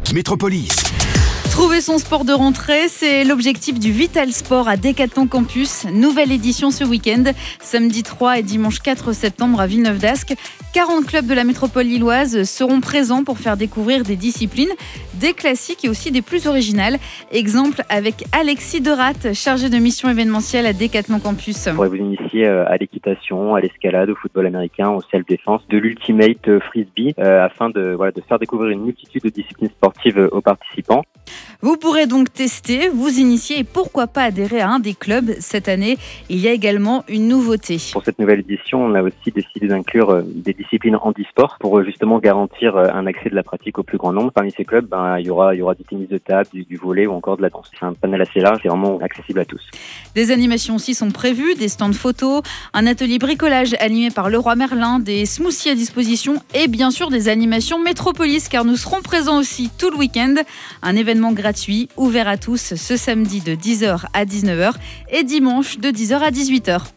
Métropolis. Trouver son sport de rentrée, c'est l'objectif du Vital Sport à Decathlon Campus. Nouvelle édition ce week-end, samedi 3 et dimanche 4 septembre à Villeneuve-d'Ascq. 40 clubs de la métropole lilloise seront présents pour faire découvrir des disciplines, des classiques et aussi des plus originales. Exemple avec Alexis Deratte, chargé de mission événementielle à Decathlon Campus. On pourrait vous initier à l'équitation, à l'escalade, au football américain, au self-défense, de l'ultimate frisbee, afin de faire découvrir une multitude de disciplines sportives aux participants. Vous pourrez donc tester, vous initier et pourquoi pas adhérer à un des clubs. Cette année, il y a également une nouveauté. Pour cette nouvelle édition, on a aussi décidé d'inclure des disciplines handisport pour justement garantir un accès de la pratique au plus grand nombre. Parmi ces clubs, il y aura du tennis de table, du volley ou encore de la danse. C'est un panel assez large et vraiment accessible à tous. Des animations aussi sont prévues, des stands photos, un atelier bricolage animé par Leroy Merlin, des smoothies à disposition et bien sûr des animations Métropolis car nous serons présents aussi tout le week-end. Un événement gratuit, ouvert à tous ce samedi de 10h à 19h et dimanche de 10h à 18h.